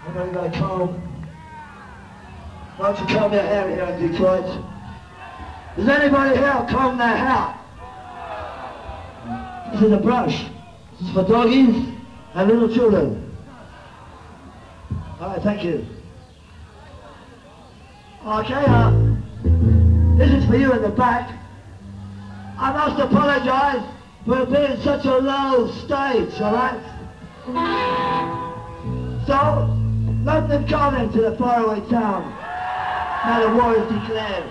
I'm going back home. Why don't you comb your hair here in Detroit? Does anybody here comb their hair? This is a brush. This is for doggies and little children. Alright, thank you. Okay, this is for you in the back. I must apologize for being such a low stage, alright? So, London calling to the faraway town. Now the war is declared.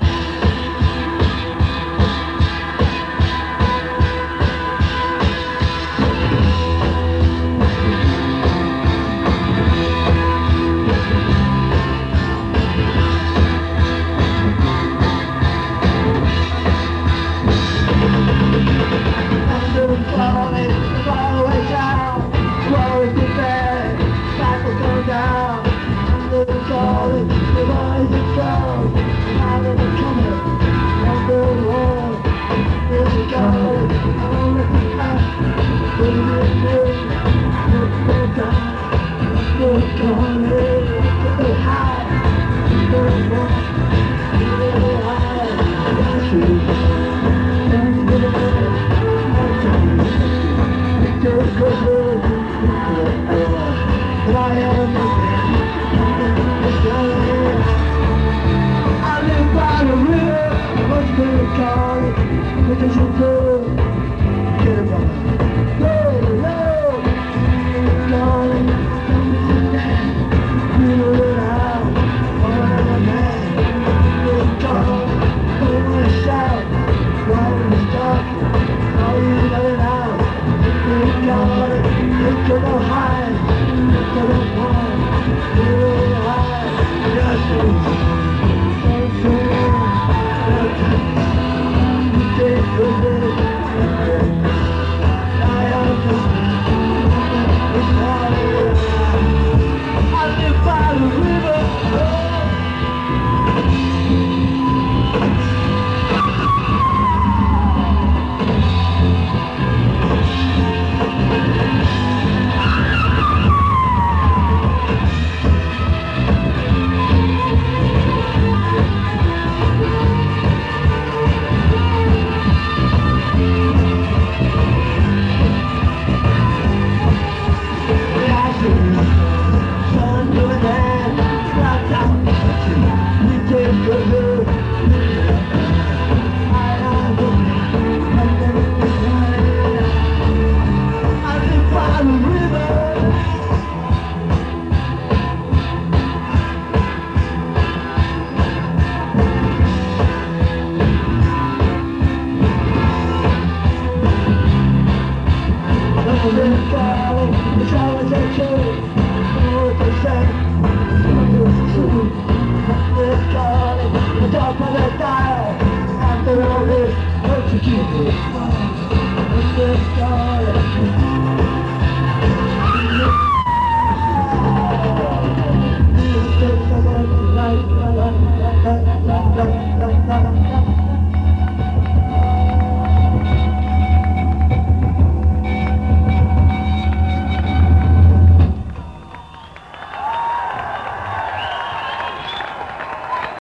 London calling to the faraway town. The war is declared. Battle go down. London calling, the rising sun. Out of the coming, London war. Here we go. All of the past. Bring it in. Look for time. London calling to the high. London war. Really high. But I am a man. I live by the river, must be calling, because you do. Get it, brother. Go, go, calling, you know it out, I'm a man. It's calling, don't want to shout, while it's talking, all you know it out. It's calling, it's gonna hide, it's gonna fall, really high, justice. After all this, what you keep it?